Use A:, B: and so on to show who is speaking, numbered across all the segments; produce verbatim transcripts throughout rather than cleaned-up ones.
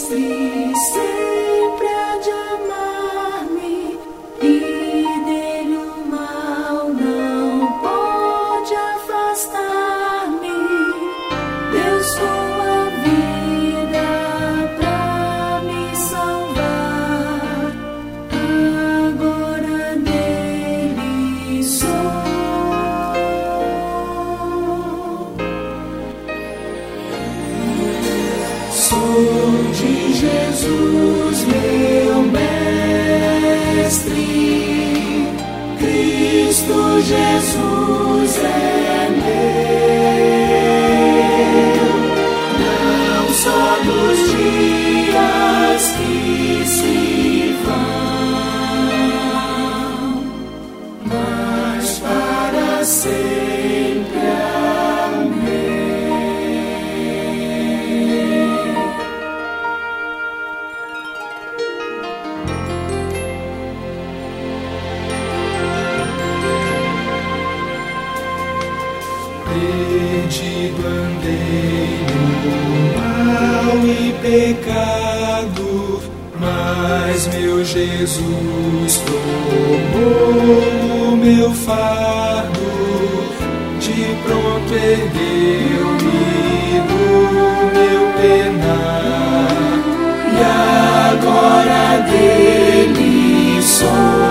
A: Mestre sempre há de amar-me, e dele o mal não pode afastar-me. Deu sua vida pra me salvar, agora dele sou. Sou de Jesus, meu mestre, Cristo Jesus é meu, não só nos dias que se vão, mas para sempre. Amém. Perdido andei no mal e pecado, mas meu Jesus tomou o meu fardo, de pronto ergueu-me do meu penar, e agora dele sou.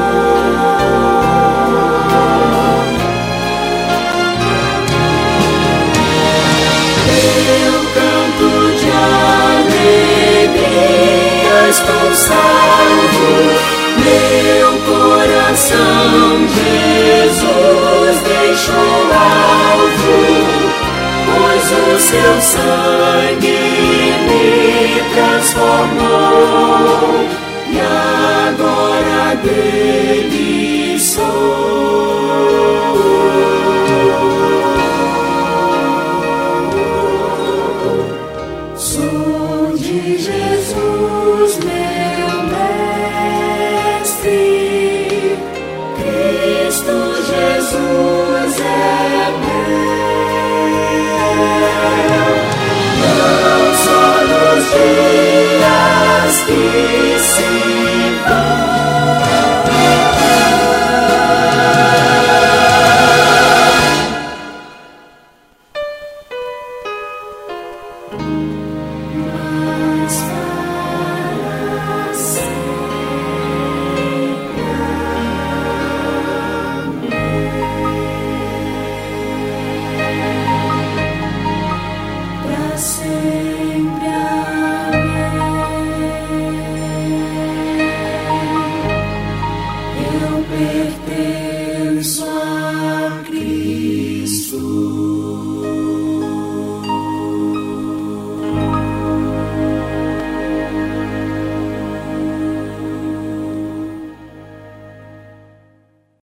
A: Estou salvo, meu coração Jesus deixou alvo, pois o seu sangue me transformou, e agora dele sou. Sou de Jesus, meu mestre, Cristo Jesus é meu, não só nos dias que se